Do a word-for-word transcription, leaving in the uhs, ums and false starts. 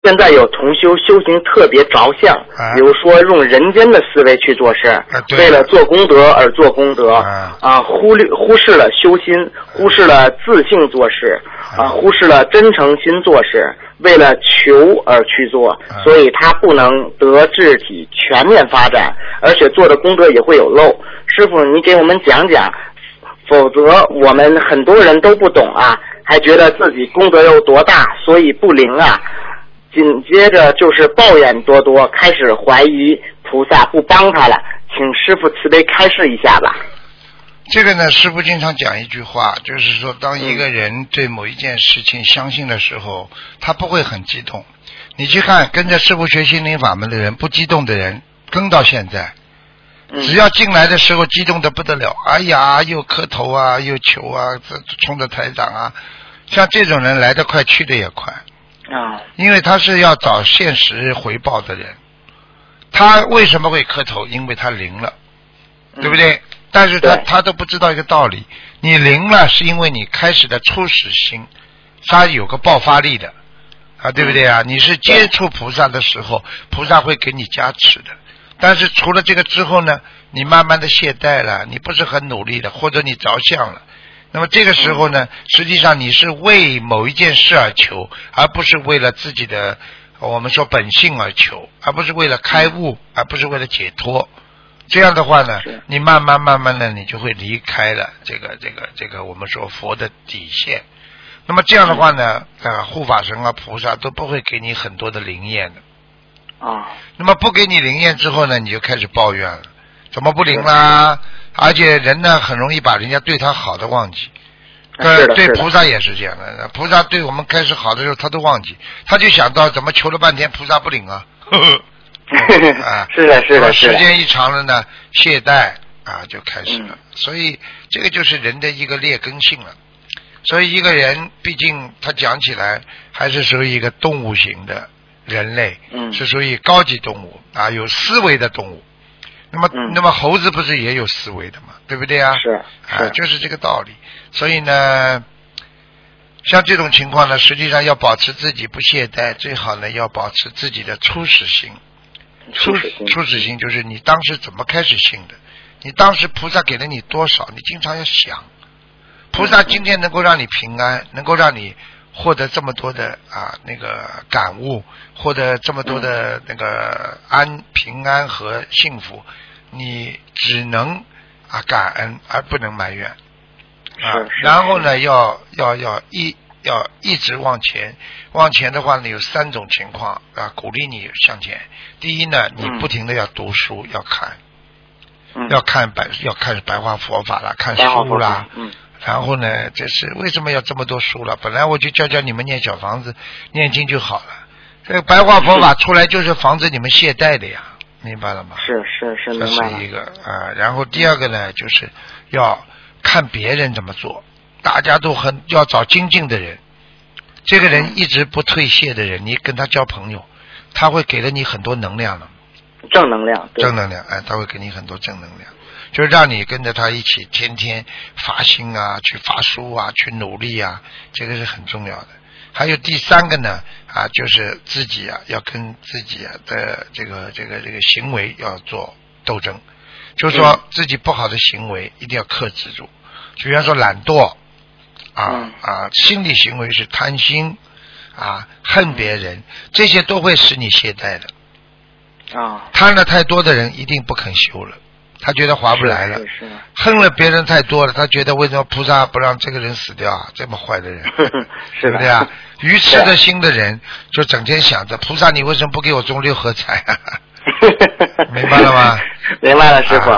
现在有同修修行特别着相， 啊、 比如说用人间的思维去做事， 啊、 为了做功德而做功德， 啊， 啊忽略忽视了修心，忽视了自信做事，啊，忽视了真诚心做事，为了求而去做， 啊、 所以他不能得智体全面发展，而且做的功德也会有漏。师父，你给我们讲讲，否则我们很多人都不懂啊，还觉得自己功德有多大，所以不灵啊。紧接着就是抱怨多多，开始怀疑菩萨不帮他了，请师父慈悲开示一下吧。 这个呢，师父经常讲一句话，就是说当一个人对某一件事情相信的时候，嗯、他不会很激动。你去看跟着师父学心灵法门的人，不激动的人跟到现在，只要进来的时候激动得不得了，哎呀又磕头啊又求啊，冲着台长啊，像这种人来得快去得也快啊， 因为他是要找现实回报的人。他为什么会磕头？因为他灵了，对不对？嗯、但是他他都不知道一个道理，你灵了是因为你开始的初始心，他有个爆发力的啊，对不对啊？嗯、你是接触菩萨的时候，菩萨会给你加持的。但是除了这个之后呢，你慢慢的懈怠了，你不是很努力的，或者你着相了。那么这个时候呢，实际上你是为某一件事而求，而不是为了自己的我们说本性而求，而不是为了开悟，而不是为了解脱。这样的话呢，你慢慢慢慢的你就会离开了这个这个这个我们说佛的底线。那么这样的话呢，呃，护法神啊菩萨都不会给你很多的灵验的。 啊， 那么不给你灵验之后呢，你就开始抱怨了，怎么不灵啦？而且人呢，很容易把人家对他好的忘记。呃，对菩萨也是这样的，菩萨对我们开始好的时候，他都忘记，他就想到怎么求了半天菩萨不灵啊。呵呵啊， 是的，是的， 时间一长了呢，懈怠啊就开始了。嗯、所以这个就是人的一个劣根性了。所以一个人毕竟他讲起来还是属于一个动物型的。人类是属于高级动物啊，有思维的动物。那么， 嗯、 那么猴子不是也有思维的嘛？对不对啊？ 是，是啊，就是这个道理。所以呢，像这种情况呢，实际上要保持自己不懈怠，最好呢要保持自己的初始心。初初始心就是你当时怎么开始信的，你当时菩萨给了你多少，你经常要想，菩萨今天能够让你平安，能够让你获得这么多的啊那个感悟，获得这么多的那个安平安和幸福，你只能啊感恩而不能埋怨啊。然后呢，要要要一要一直往前，往前的话呢有三种情况啊，鼓励你向前。第一呢，你不停的要读书，要看，要看白要看白话佛法啦，看书啦。然后呢，这是为什么要这么多书了？本来我就教教你们念小房子、念经就好了。这个白话佛法出来就是防止你们懈怠的呀，明白了吗？ 是是是，明白了。 这是一个啊，然后第二个呢，就是要看别人怎么做，大家都很要找精进的人。这个人一直不退卸的人，你跟他交朋友，他会给了你很多能量了。 正能量， 正能量，哎，他会给你很多正能量。就是让你跟着他一起天天发心啊，去发书啊，去努力啊，这个是很重要的。还有第三个呢，啊，就是自己啊，要跟自己的这个这个这个行为要做斗争，就是说自己不好的行为一定要克制住。就比方说懒惰啊啊，心理行为是贪心啊，恨别人，这些都会使你懈怠的。 啊， 贪了太多的人一定不肯修了。他觉得划不来了， 是是是， 恨了别人太多了，他觉得为什么菩萨不让这个人死掉啊？这么坏的人，对不对啊？愚痴的心的人就整天想着菩萨，你为什么不给我中六合彩啊？明白了吗？ 明白了，师傅。